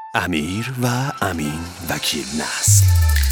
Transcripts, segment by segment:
امیر و امین وکیل نسل.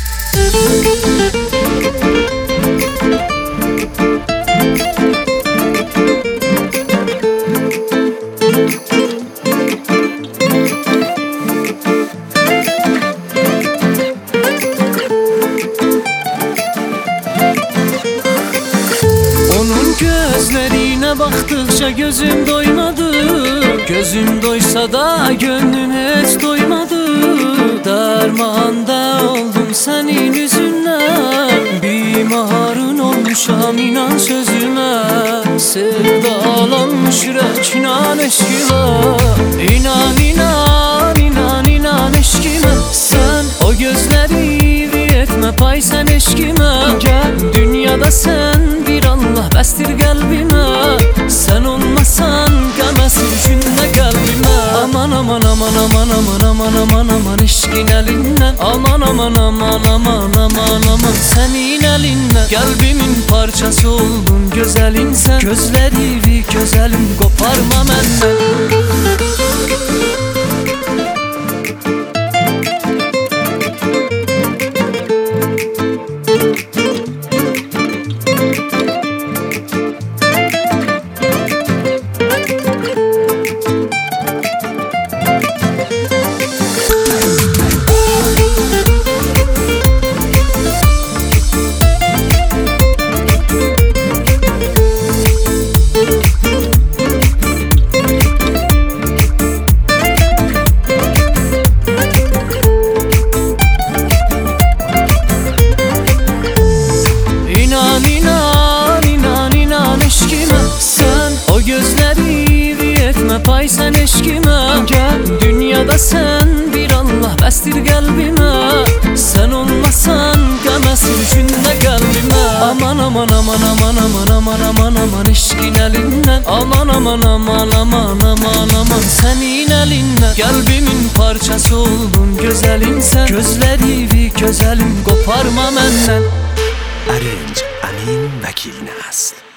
Onun gözlerine baktıkça gözüm doymadı. Gözüm doysa da gönlüm hiç doymadı. Dermanda oldum senin yüzünden. Bimarın olmuşam inan sözüme. Sevdalanmış yürek inan eşkime. İnan inan inan inan eşkime. Sen o gözleri etme pay sen eşkime. Gel dünyada sen bir Allah bestir kalbime. Sen olmasan gelmesin düşünme kalbime. Aman aman aman aman aman aman aman aman eşkin elinden. Aman aman aman aman aman aman senin elinden. Kalbimin parçası oldun güzelin sen. Gözleri güzelim koparma benden. Pay sen eşkime. Gel dünyada sen bir Allah bestir kalbime. Sen olmasan gelmesin düşünme kalbime. Aman aman aman aman aman aman aman aman eşkin elinden. Aman aman aman aman aman aman senin elinden. Kalbimin parçası oldun güzelin sen. Gözleri güzelim koparma benden. ارنج امین وکیل نسل.